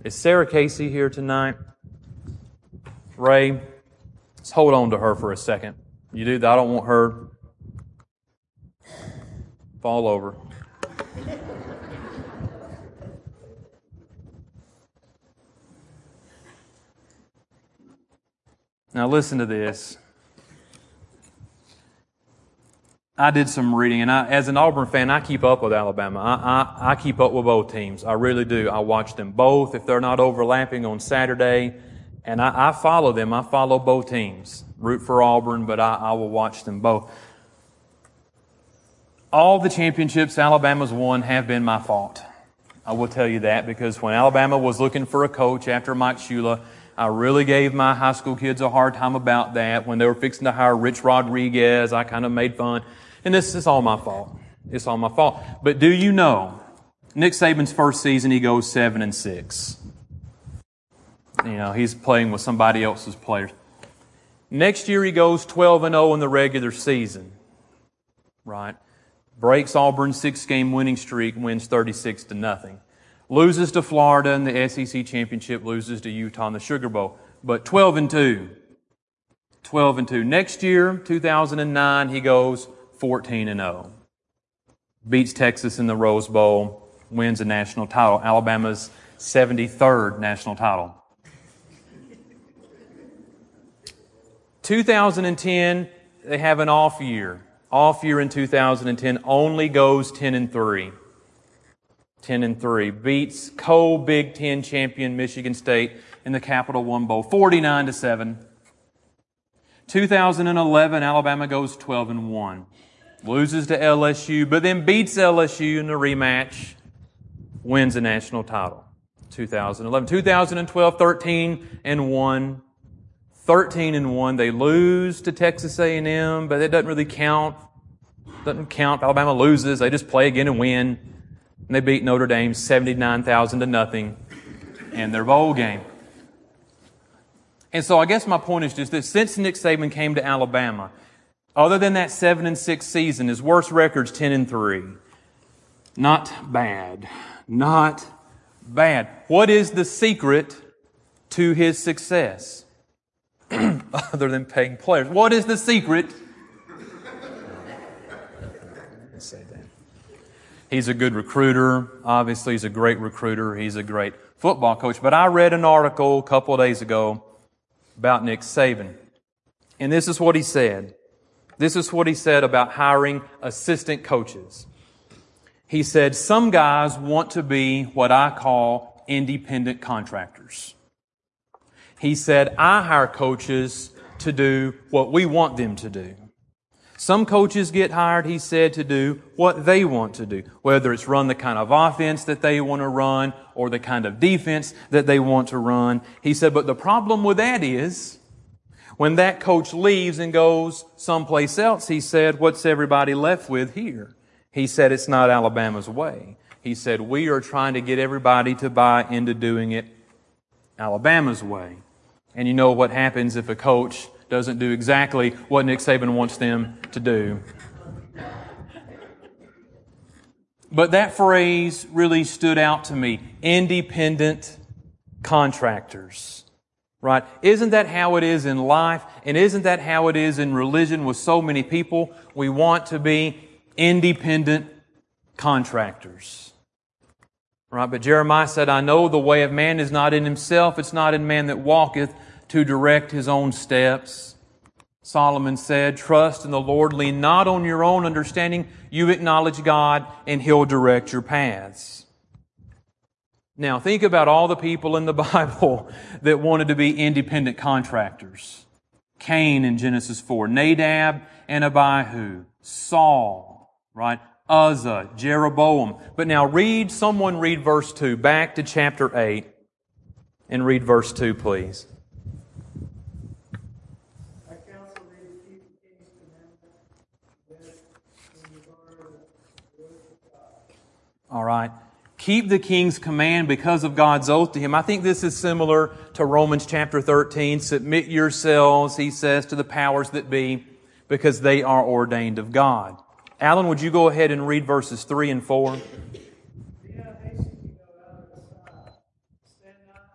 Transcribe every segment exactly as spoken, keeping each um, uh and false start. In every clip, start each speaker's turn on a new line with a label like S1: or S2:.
S1: Is Sarah Casey here tonight? Ray, let's hold on to her for a second. You do that? I don't want her fall over. Now listen to this. I did some reading, and I, as an Auburn fan, I keep up with Alabama. I, I, I keep up with both teams. I really do. I watch them both if they're not overlapping on Saturday, and I, I follow them. I follow both teams. Root for Auburn, but I, I will watch them both. All the championships Alabama's won have been my fault. I will tell you that, because when Alabama was looking for a coach after Mike Shula, I really gave my high school kids a hard time about that. When they were fixing to hire Rich Rodriguez, I kind of made fun. And this is all my fault. It's all my fault. But do you know, Nick Saban's first season, he goes seven and six. You know, he's playing with somebody else's players. Next year, he goes twelve and oh in the regular season. Right? Breaks Auburn's six-game winning streak, wins thirty-six to nothing. Loses to Florida in the S E C championship, loses to Utah in the Sugar Bowl. But twelve and two. twelve and two. Next year, two thousand nine, he goes fourteen and oh. Beats Texas in the Rose Bowl, wins a national title. Alabama's seventy-third national title. two thousand ten, they have an off year. Off year in two thousand ten, only goes ten and three. ten and three. Beats co-Big Ten champion Michigan State in the Capital One Bowl, forty-nine to seven. two thousand eleven, Alabama goes twelve and one. Loses to L S U, but then beats L S U in the rematch. Wins a national title. two thousand eleven. two thousand twelve, thirteen and one. thirteen and one. They lose to Texas A and M, but it doesn't really count. Doesn't count. Alabama loses. They just play again and win. And they beat Notre Dame seventy-nine thousand to nothing in their bowl game. And so I guess my point is just that since Nick Saban came to Alabama, other than that seven and six season, his worst record's ten and three. Not bad. Not bad. What is the secret to his success? Other than paying players. What is the secret? Let's say that. He's a good recruiter. Obviously, he's a great recruiter. He's a great football coach. But I read an article a couple of days ago about Nick Saban. And this is what he said. This is what he said about hiring assistant coaches. He said, some guys want to be what I call independent contractors. He said, I hire coaches to do what we want them to do. Some coaches get hired, he said, to do what they want to do, whether it's run the kind of offense that they want to run or the kind of defense that they want to run. He said, but the problem with that is when that coach leaves and goes someplace else, he said, what's everybody left with here? He said, it's not Alabama's way. He said, we are trying to get everybody to buy into doing it Alabama's way. And you know what happens if a coach doesn't do exactly what Nick Saban wants them to do. But that phrase really stood out to me. Independent contractors. Right? Isn't that how it is in life? And isn't that how it is in religion with so many people? We want to be independent contractors. Right? But Jeremiah said, I know the way of man is not in himself, it's not in man that walketh to direct his own steps. Solomon said, trust in the Lord, lean not on your own understanding. You acknowledge God and He'll direct your paths. Now think about all the people in the Bible that wanted to be independent contractors. Cain in Genesis four, Nadab and Abihu, Saul, right? Uzzah, Jeroboam. But now read, someone read verse two, back to chapter eight, and read verse two, please.
S2: I counsel thee to keep the king's commandment, that in regard of the oath of God.
S1: All right. Keep the king's command because of God's oath to him. I think this is similar to Romans chapter thirteen. Submit yourselves, he says, to the powers that be, because they are ordained of God. Alan, would you go ahead and read verses three and four?
S2: Be not hasty to go out of the side. Stand not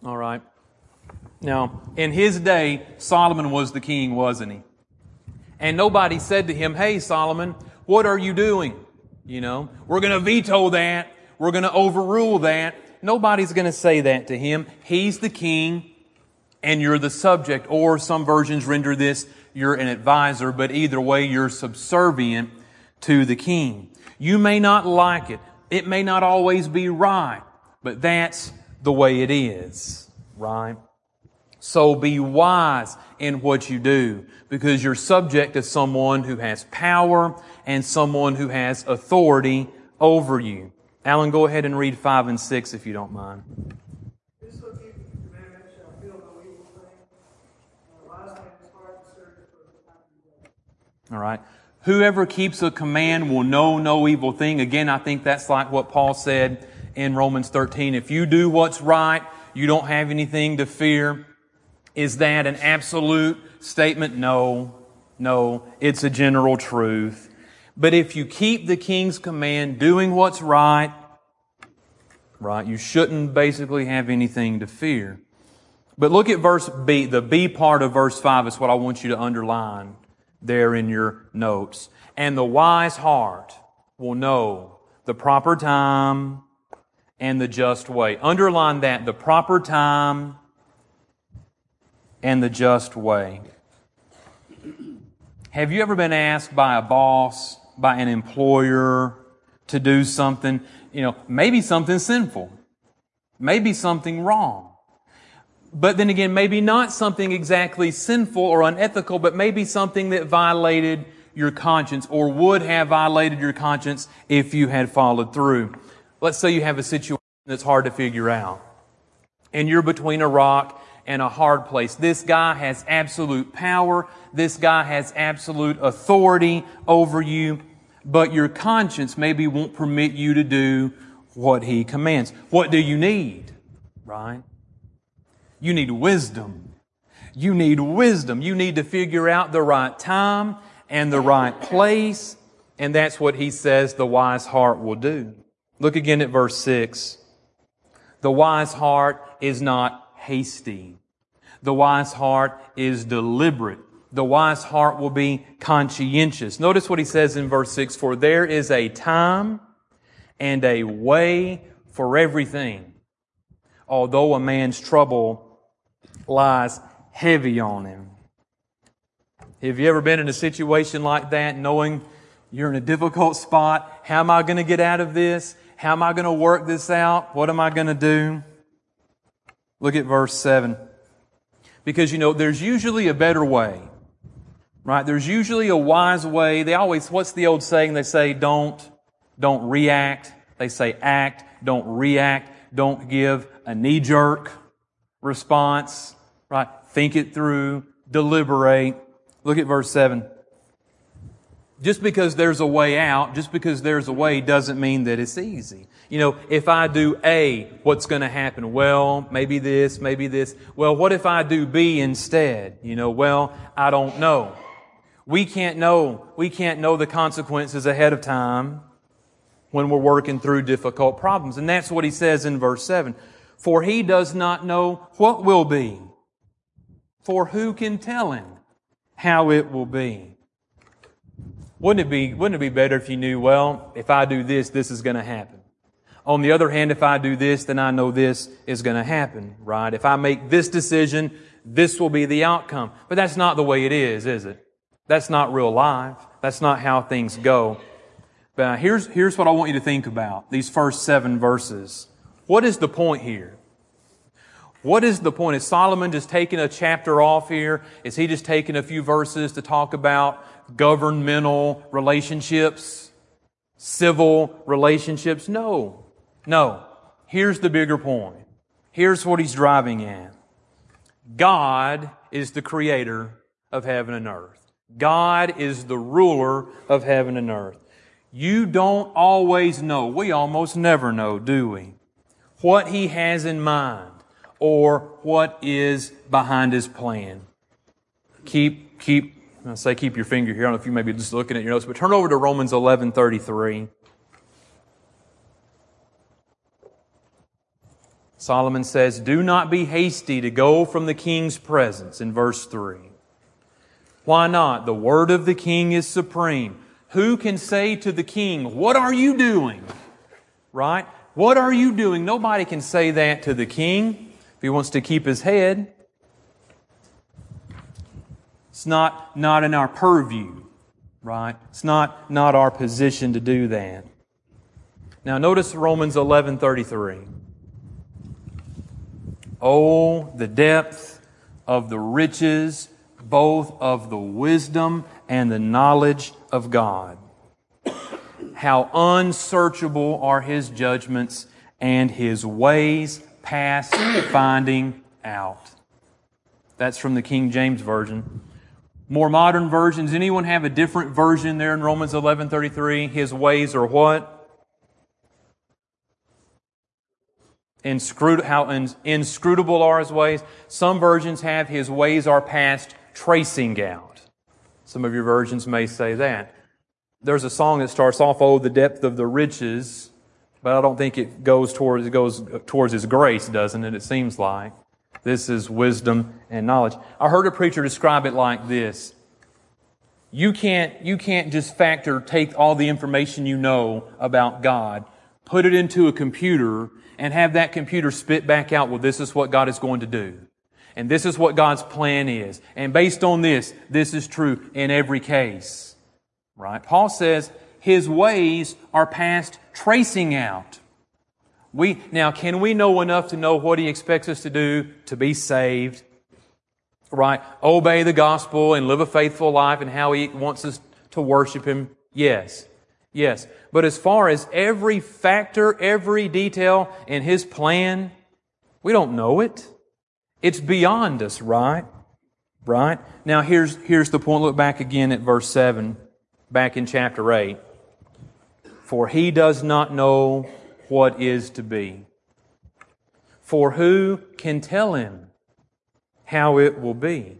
S1: All right. Now, in his day, Solomon was the king, wasn't he? And nobody said to him, hey, Solomon, what are you doing? You know, we're going to veto that. We're going to overrule that. Nobody's going to say that to him. He's the king and you're the subject. Or some versions render this, you're an advisor, but either way, you're subservient to the king. You may not like it. It may not always be right, but that's the way it is, right? So be wise in what you do, because you're subject to someone who has power and someone who has authority over you. Alan, go ahead and read five and six if you don't mind.
S2: This will keep the commandment, shall feel no evil thing. And a wise man's heart is certain for the time of day.
S1: All right. Whoever keeps a command will know no evil thing. Again, I think that's like what Paul said in Romans thirteen. If you do what's right, you don't have anything to fear. Is that an absolute statement? No. No. It's a general truth. But if you keep the king's command, doing what's right, right, you shouldn't basically have anything to fear. But look at verse B. The B part of verse five is what I want you to underline there in your notes. And the wise heart will know the proper time and the just way. Underline that, the proper time and the just way. Have you ever been asked by a boss, by an employer, to do something, you know, maybe something sinful, maybe something wrong, but then again, maybe not something exactly sinful or unethical, but maybe something that violated your conscience or would have violated your conscience if you had followed through. Let's say you have a situation that's hard to figure out, and you're between a rock and a hard place. This guy has absolute power. This guy has absolute authority over you, but your conscience maybe won't permit you to do what he commands. What do you need? Right? You need wisdom. You need wisdom. You need to figure out the right time and the right place, and that's what he says the wise heart will do. Look again at verse six. The wise heart is not hasty. The wise heart is deliberate. The wise heart will be conscientious. Notice what he says in verse six, for there is a time and a way for everything, although a man's trouble lies heavy on him. Have you ever been in a situation like that, knowing you're in a difficult spot? How am I going to get out of this? How am I going to work this out? What am I going to do? Look at verse seven. Because, you know, there's usually a better way. Right? There's usually a wise way. They always, what's the old saying? They say, don't, don't react. They say, act, don't react. Don't give a knee-jerk response. Right? Think it through. Deliberate. Look at verse seven. Just because there's a way out, just because there's a way doesn't mean that it's easy. You know, if I do A, what's going to happen? Well, maybe this, maybe this. Well, what if I do B instead? You know, well, I don't know. We can't know, we can't know the consequences ahead of time when we're working through difficult problems. And that's what he says in verse seven. For he does not know what will be. For who can tell him how it will be? Wouldn't it be, wouldn't it be better if you knew, well, if I do this, this is going to happen. On the other hand, if I do this, then I know this is going to happen, right? If I make this decision, this will be the outcome. But that's not the way it is, is it? That's not real life. That's not how things go. But here's, here's what I want you to think about, these first seven verses. What is the point here? What is the point? Is Solomon just taking a chapter off here? Is he just taking a few verses to talk about governmental relationships, civil relationships? No. No. Here's the bigger point. Here's what he's driving at. God is the creator of heaven and earth. God is the ruler of heaven and earth. You don't always know, we almost never know, do we, what He has in mind or what is behind His plan. Keep, keep, I say keep your finger here. I don't know if you may be just looking at your notes, but turn over to Romans eleven thirty-three. Solomon says, do not be hasty to go from the king's presence in verse three. Why not? The word of the king is supreme. Who can say to the king, what are you doing? Right? What are you doing? Nobody can say that to the king if he wants to keep his head. It's not, not in our purview, right? It's not, not our position to do that. Now notice Romans eleven thirty-three. Oh, the depth of the riches, both of the wisdom and the knowledge of God. How unsearchable are His judgments and His ways past finding out. That's from the King James Version. More modern versions, anyone have a different version there in Romans eleven thirty-three? His ways are what? Inscrut- how inscrutable are His ways. Some versions have His ways are past tracing out. Some of your versions may say that. There's a song that starts off, oh, the depth of the riches, but I don't think it goes towards, it goes towards His grace, doesn't it? It seems like. This is wisdom and knowledge. I heard a preacher describe it like this. You can't, you can't just factor, take all the information you know about God, put it into a computer, and have that computer spit back out, well, this is what God is going to do. And this is what God's plan is. And based on this, this is true in every case. Right? Paul says His ways are past tracing out. We, now, can we know enough to know what He expects us to do to be saved? Right? Obey the gospel and live a faithful life and how He wants us to worship Him? Yes. Yes. But as far as every factor, every detail in His plan, we don't know it. It's beyond us, right? Right? Now here's, here's the point. Look back again at verse seven, back in chapter eight. For He does not know what is to be. For who can tell Him how it will be?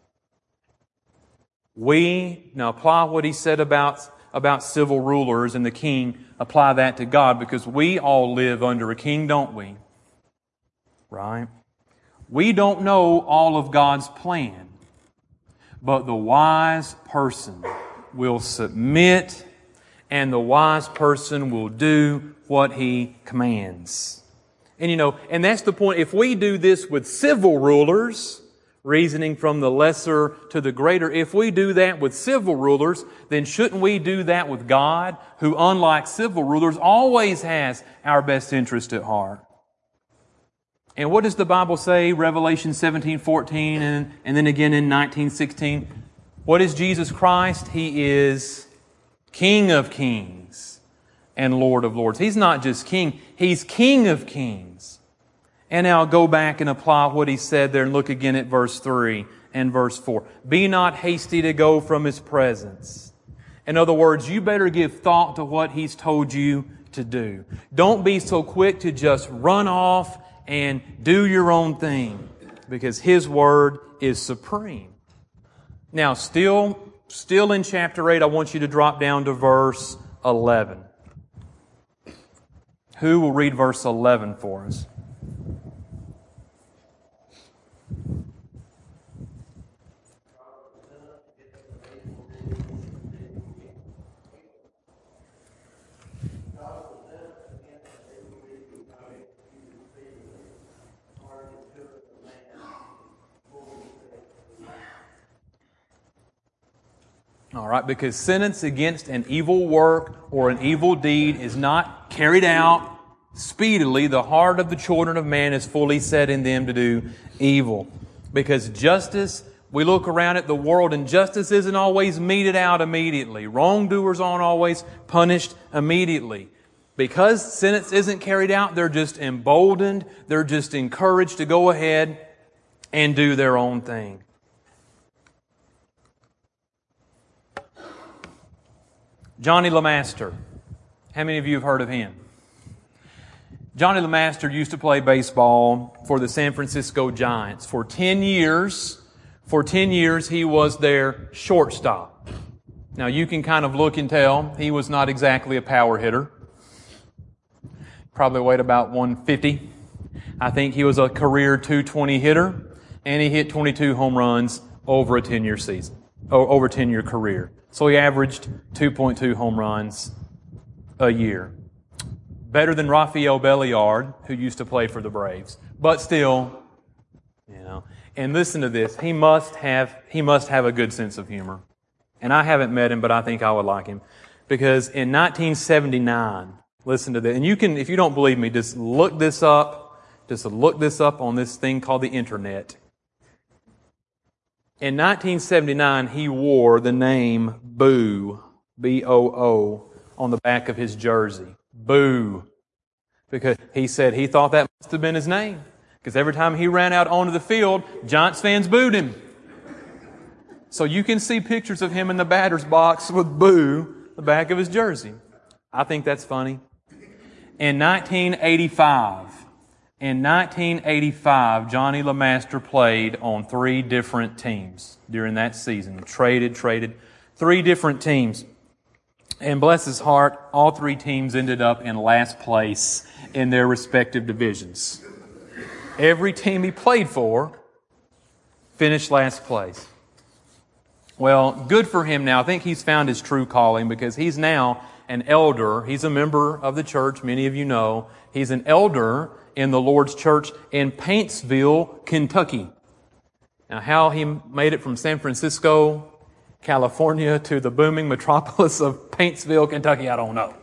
S1: We, now apply what He said about, about civil rulers and the king, apply that to God, because we all live under a king, don't we? Right? We don't know all of God's plan, but the wise person will submit, and the wise person will do what He commands. And you know, and that's the point. If we do this with civil rulers, reasoning from the lesser to the greater, if we do that with civil rulers, then shouldn't we do that with God, who, unlike civil rulers, always has our best interest at heart? And what does the Bible say? Revelation seventeen fourteen and, and then again in nineteen sixteen. What is Jesus Christ? He is King of kings and Lord of lords. He's not just King, He's King of kings. And now go back and apply what He said there and look again at verse three and verse four. Be not hasty to go from His presence. In other words, you better give thought to what He's told you to do. Don't be so quick to just run off and do your own thing, because His Word is supreme. Now, still, still in chapter eight, I want you to drop down to verse eleven. Who will read verse eleven for us? All right, because sentence against an evil work or an evil deed is not carried out speedily. The heart of the children of man is fully set in them to do evil. Because justice, we look around at the world and justice isn't always meted out immediately. Wrongdoers aren't always punished immediately. Because sentence isn't carried out, they're just emboldened, they're just encouraged to go ahead and do their own thing. Johnny LeMaster. How many of you have heard of him? Johnny LeMaster used to play baseball for the San Francisco Giants. For ten years, for ten years he was their shortstop. Now you can kind of look and tell he was not exactly a power hitter. Probably weighed about one fifty, I think he was a career two twenty hitter, and he hit twenty-two home runs over a ten-year season, or over a ten-year career. So he averaged two point two home runs a year. Better than Rafael Belliard, who used to play for the Braves. But still, you know. And listen to this. He must have, he must have a good sense of humor. And I haven't met him, but I think I would like him. Because in nineteen seventy-nine, listen to this. And you can, if you don't believe me, just look this up. Just look this up on this thing called the internet. In nineteen seventy-nine, he wore the name Boo, B O O, on the back of his jersey. Boo. Because he said he thought that must have been his name. Because every time he ran out onto the field, Giants fans booed him. So you can see pictures of him in the batter's box with Boo, the back of his jersey. I think that's funny. In nineteen eighty-five, in nineteen eighty-five, Johnny LeMaster played on three different teams during that season. Traded, traded, three different teams. And bless his heart, all three teams ended up in last place in their respective divisions. Every team he played for finished last place. Well, good for him now. I think he's found his true calling because he's now an elder. He's a member of the church. Many of you know. He's an elder in the Lord's church in Paintsville, Kentucky. Now, how he made it from San Francisco, California to the booming metropolis of Paintsville, Kentucky, I don't know.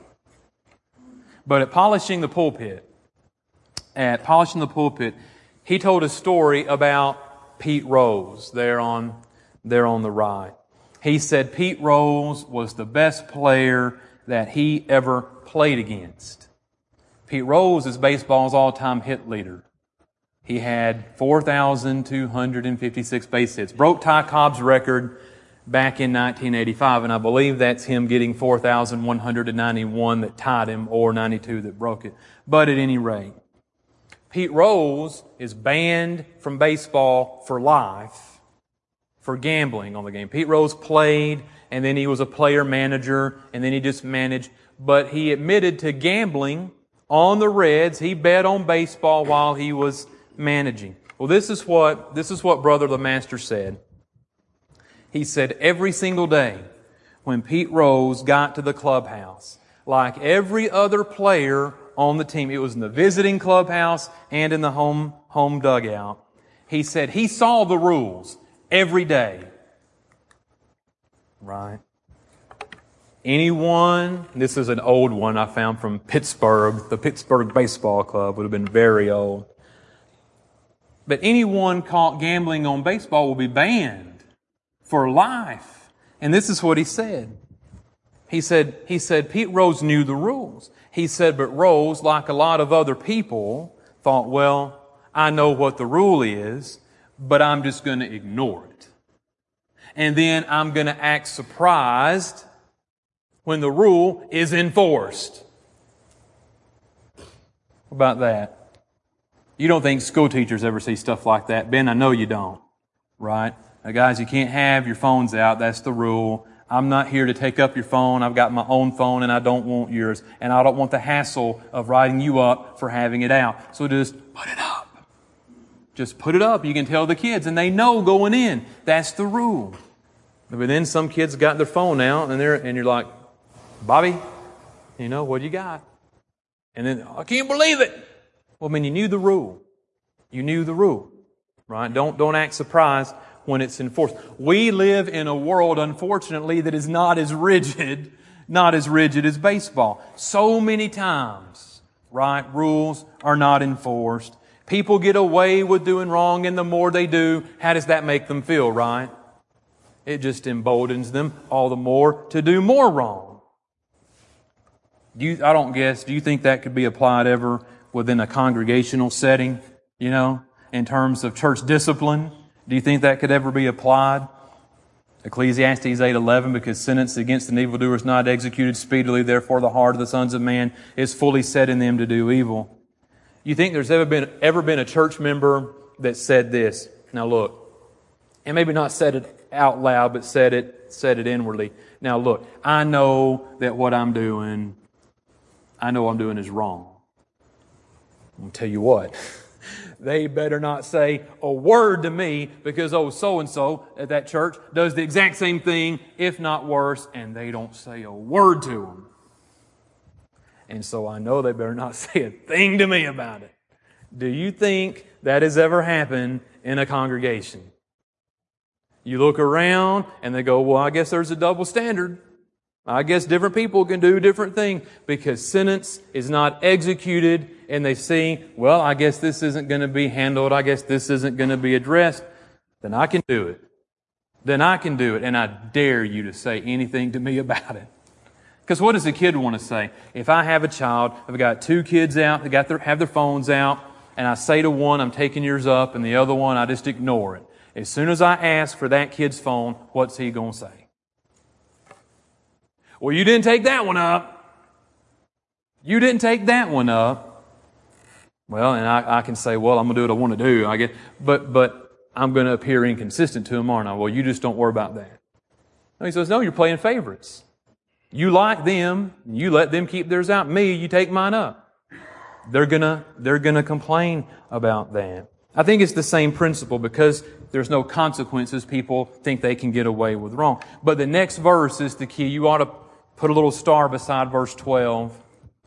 S1: But at polishing the pulpit, at polishing the pulpit, he told a story about Pete Rose there on, there on the right. He said Pete Rose was the best player that he ever played against. Pete Rose is baseball's all-time hit leader. He had four thousand two hundred fifty-six base hits. Broke Ty Cobb's record back in nineteen eighty-five, and I believe that's him getting four thousand one hundred ninety-one that tied him, or ninety-two that broke it. But at any rate, Pete Rose is banned from baseball for life for gambling on the game. Pete Rose played, and then he was a player manager, and then he just managed. But he admitted to gambling on the Reds. He bet on baseball while he was managing. Well, this is what, this is what Brother LeMaster said. He said every single day when Pete Rose got to the clubhouse, like every other player on the team, it was in the visiting clubhouse and in the home, home dugout, he said he saw the rules every day. Right? Anyone, this is an old one I found from Pittsburgh, the Pittsburgh Baseball Club, would have been very old. But anyone caught gambling on baseball will be banned for life. And this is what he said. He said, he said, Pete Rose knew the rules. He said, but Rose, like a lot of other people, thought, well, I know what the rule is, but I'm just going to ignore it. And then I'm going to act surprised when the rule is enforced. How about that? You don't think school teachers ever see stuff like that. Ben, I know you don't. Right? Now, guys, you can't have your phones out. That's the rule. I'm not here to take up your phone. I've got my own phone and I don't want yours. And I don't want the hassle of writing you up for having it out. So just put it up. Just put it up. You can tell the kids and they know going in. That's the rule. But then some kids got their phone out and they're, and you're like, Bobby, you know, what do you got? And then, I can't believe it. Well, I mean, you knew the rule. You knew the rule, right? Don't, don't act surprised when it's enforced. We live in a world, unfortunately, that is not as rigid, not as rigid as baseball. So many times, right, rules are not enforced. People get away with doing wrong, and the more they do, how does that make them feel, right? It just emboldens them all the more to do more wrong. Do you, I don't guess, do you think that could be applied ever within a congregational setting, you know, in terms of church discipline? Do you think that could ever be applied? Ecclesiastes eight eleven, because sentence against an evildoer is not executed speedily, therefore the heart of the sons of man is fully set in them to do evil. You think there's ever been, ever been a church member that said this? Now look, and maybe not said it out loud, but said it, said it inwardly. Now look, I know that what I'm doing, I know what I'm doing is wrong. I'm going to tell you what. They better not say a word to me because, oh, so-and-so at that church does the exact same thing, if not worse, and they don't say a word to them. And so I know they better not say a thing to me about it. Do you think that has ever happened in a congregation? You look around and they go, well, I guess there's a double standard. I guess different people can do different things because sentence is not executed and they see, well, I guess this isn't going to be handled. I guess this isn't going to be addressed. Then I can do it. Then I can do it. And I dare you to say anything to me about it. Because what does a kid want to say? If I have a child, I've got two kids out, they got their, have their phones out, and I say to one, I'm taking yours up, and the other one, I just ignore it. As soon as I ask for that kid's phone, what's he going to say? Well, you didn't take that one up. You didn't take that one up. Well, and I, I can say, well, I'm going to do what I want to do, I guess. But, but I'm going to appear inconsistent to him, aren't I? Well, you just don't worry about that. No, he says, no, you're playing favorites. You like them, you let them keep theirs out. Me, you take mine up. They're gonna, they're gonna complain about that. I think it's the same principle because there's no consequences. People think they can get away with wrong. But the next verse is the key. You ought to put a little star beside verse twelve.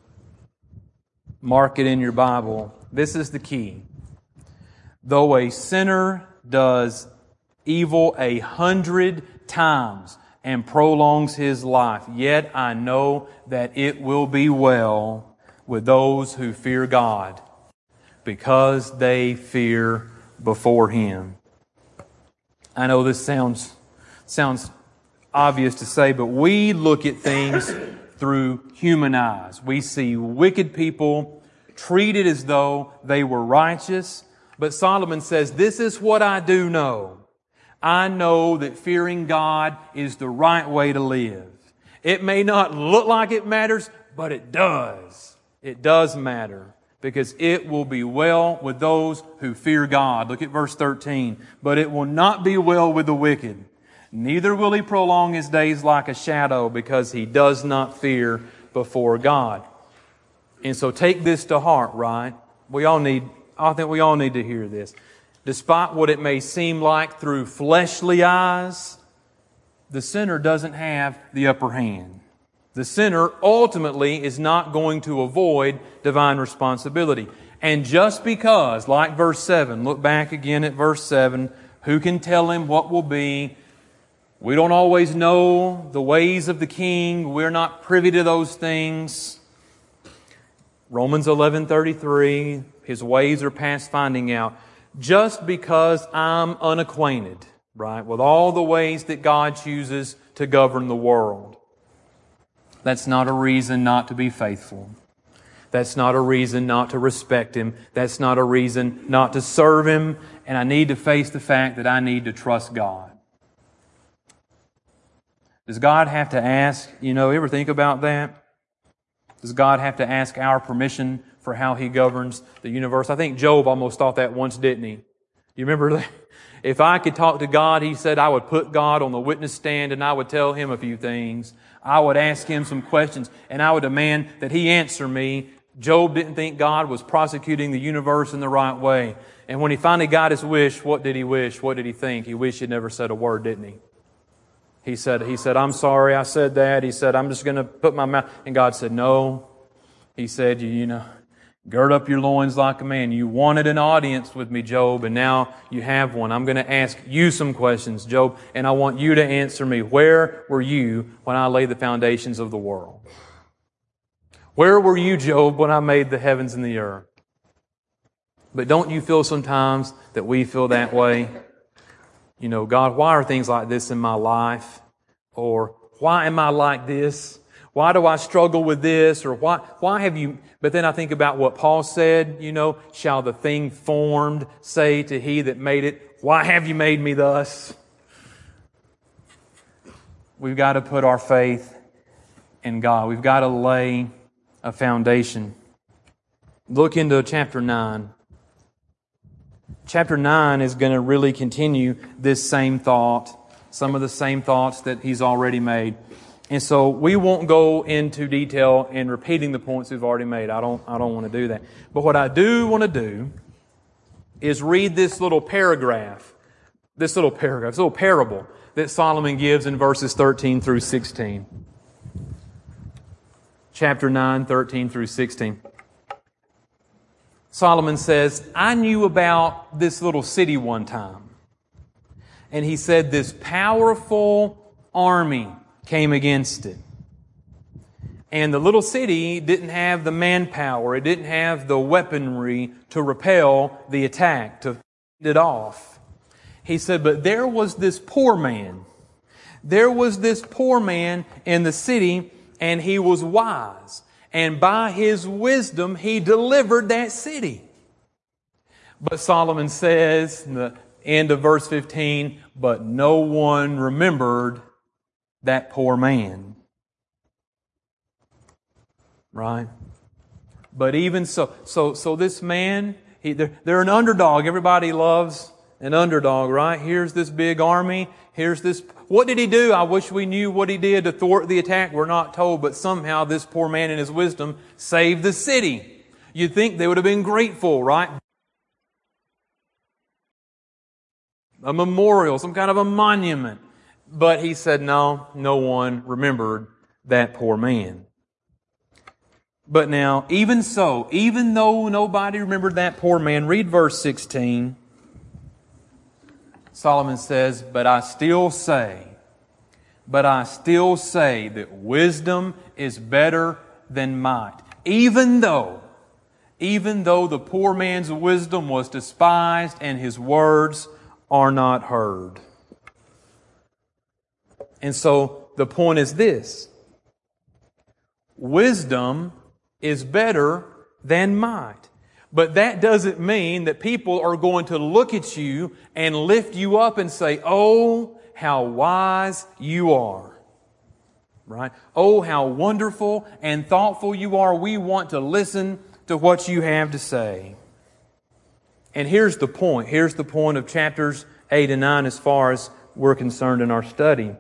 S1: Mark it in your Bible. This is the key. Though a sinner does evil a hundred times and prolongs his life, yet I know that it will be well with those who fear God, because they fear before Him. I know this sounds sounds obvious to say, but we look at things through human eyes. We see wicked people treated as though they were righteous, but Solomon says, this is what I do know. I know that fearing God is the right way to live. It may not look like it matters, but it does. It does matter because it will be well with those who fear God. Look at verse thirteen. But it will not be well with the wicked. Neither will he prolong his days like a shadow because he does not fear before God. And so take this to heart, right? We all need, I think we all need to hear this. Despite what it may seem like through fleshly eyes, the sinner doesn't have the upper hand. The sinner ultimately is not going to avoid divine responsibility. And just because, like verse seven, look back again at verse seven, who can tell him what will be? We don't always know the ways of the king. We're not privy to those things. Romans eleven thirty-three, his ways are past finding out. Just because I'm unacquainted, right, with all the ways that God chooses to govern the world, that's not a reason not to be faithful. That's not a reason not to respect Him. That's not a reason not to serve Him. And I need to face the fact that I need to trust God. Does God have to ask, you know, ever think about that? Does God have to ask our permission for how He governs the universe? I think Job almost thought that once, didn't he? You remember that? If I could talk to God, he said, I would put God on the witness stand and I would tell Him a few things. I would ask Him some questions and I would demand that He answer me. Job didn't think God was prosecuting the universe in the right way. And when he finally got his wish, what did he wish? What did he think? He wished he'd never said a word, didn't he? He said, he said, I'm sorry I said that. He said, I'm just going to put my mouth. And God said, no. He said, you, you know, gird up your loins like a man. You wanted an audience with me, Job, and now you have one. I'm going to ask you some questions, Job, and I want you to answer me. Where were you when I laid the foundations of the world? Where were you, Job, when I made the heavens and the earth? But don't you feel sometimes that we feel that way? You know, God, why are things like this in my life? Or why am I like this? Why do I struggle with this? Or why, why have you... But then I think about what Paul said, you know, shall the thing formed say to He that made it, why have you made me thus? We've got to put our faith in God. We've got to lay a foundation. Look into chapter nine. Chapter nine is going to really continue this same thought, some of the same thoughts that he's already made. And so we won't go into detail in repeating the points we've already made. I don't, I don't want to do that. But what I do want to do is read this little paragraph, this little paragraph, this little parable that Solomon gives in verses thirteen through sixteen. Chapter nine, thirteen through sixteen. Solomon says, I knew about this little city one time. And he said this powerful army came against it. And the little city didn't have the manpower, it didn't have the weaponry to repel the attack, to fend it off. He said, but there was this poor man. There was this poor man in the city, and he was wise. And by his wisdom, he delivered that city. But Solomon says, in the end of verse fifteen, but no one remembered that poor man. Right? But even so, so, so this man, he, they're, they're an underdog. Everybody loves an underdog, right? Here's this big army. Here's this. What did he do? I wish we knew what he did to thwart the attack. We're not told, but somehow this poor man in his wisdom saved the city. You'd think they would have been grateful, right? A memorial, some kind of a monument. But he said, no, no one remembered that poor man. But now, even so, even though nobody remembered that poor man, read verse sixteen. Solomon says, but I still say, but I still say that wisdom is better than might. Even though, even though the poor man's wisdom was despised and his words are not heard. And so the point is this. Wisdom is better than might. But that doesn't mean that people are going to look at you and lift you up and say, oh, how wise you are. Right? Oh, how wonderful and thoughtful you are. We want to listen to what you have to say. And here's the point. Here's the point of chapters eight and nine as far as we're concerned in our study.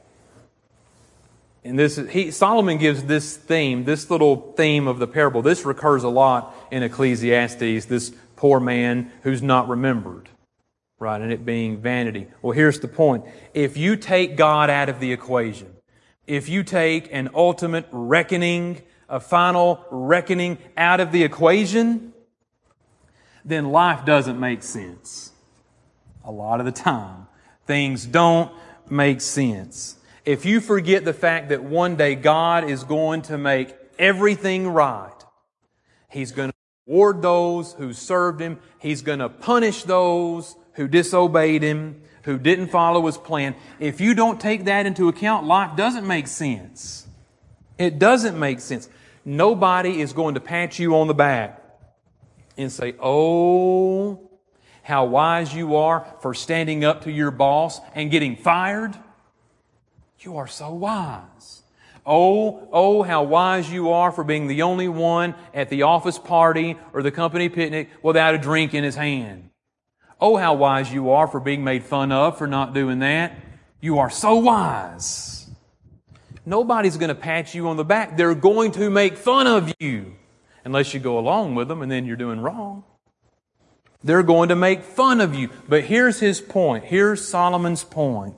S1: And this is, he, Solomon gives this theme, this little theme of the parable. This recurs a lot in Ecclesiastes, this poor man who's not remembered, right? And it being vanity. Well, here's the point. If you take God out of the equation, if you take an ultimate reckoning, a final reckoning out of the equation, then life doesn't make sense. A lot of the time, things don't make sense. If you forget the fact that one day God is going to make everything right, He's going to reward those who served Him. He's going to punish those who disobeyed Him, who didn't follow His plan. If you don't take that into account, life doesn't make sense. It doesn't make sense. Nobody is going to pat you on the back and say, oh, how wise you are for standing up to your boss and getting fired. You are so wise. Oh, oh, how wise you are for being the only one at the office party or the company picnic without a drink in his hand. Oh, how wise you are for being made fun of for not doing that. You are so wise. Nobody's going to pat you on the back. They're going to make fun of you. Unless you go along with them and then you're doing wrong. They're going to make fun of you. But here's his point. Here's Solomon's point.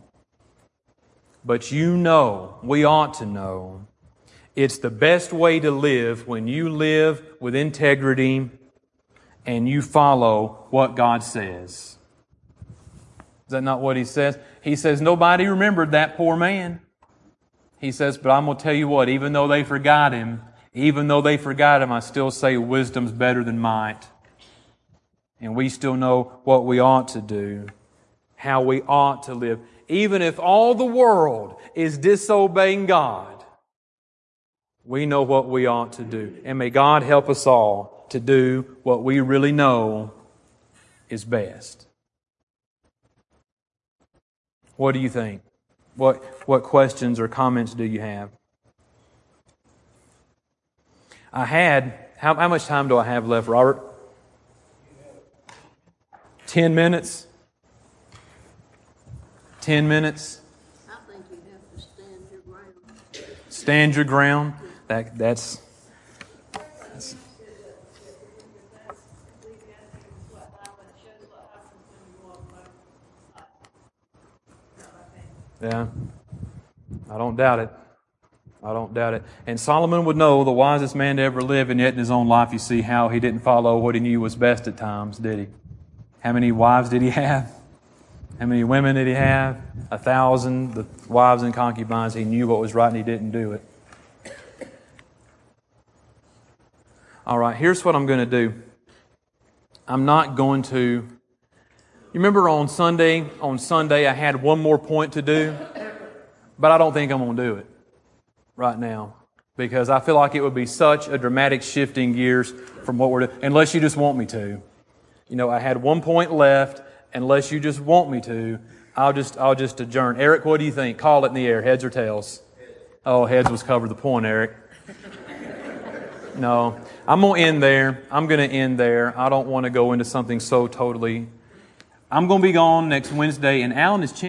S1: But you know, we ought to know, it's the best way to live when you live with integrity and you follow what God says. Is that not what he says? He says, nobody remembered that poor man. He says, but I'm going to tell you what, even though they forgot him, even though they forgot him, I still say wisdom's better than might. And we still know what we ought to do, how we ought to live. Even if all the world is disobeying God, we know what we ought to do. And may God help us all to do what we really know is best. What do you think? What, what questions or comments do you have? I had, how, how much time do I have left, Robert? Ten minutes? Ten minutes?
S3: I think you have to stand your ground.
S1: Stand your ground. That that's. that's yeah, I don't doubt it. I don't doubt it. And Solomon would know, the wisest man to ever live, and yet in his own life you see how he didn't follow what he knew was best at times, did he? How many wives did he have? How many women did he have? A thousand. The wives and concubines, he knew what was right and he didn't do it. All right, here's what I'm going to do. I'm not going to... You remember on Sunday, on Sunday I had one more point to do, but I don't think I'm going to do it right now, because I feel like it would be such a dramatic shifting gears from what we're doing, unless you just want me to. You know, I had one point left. Unless you just want me to, I'll just I'll just adjourn. Eric, what do you think? Call it in the air, heads or tails? Oh, heads was covered the point, Eric. No, I'm going to end there. I'm going to end there. I don't want to go into something so totally. I'm going to be gone next Wednesday, and Alan is...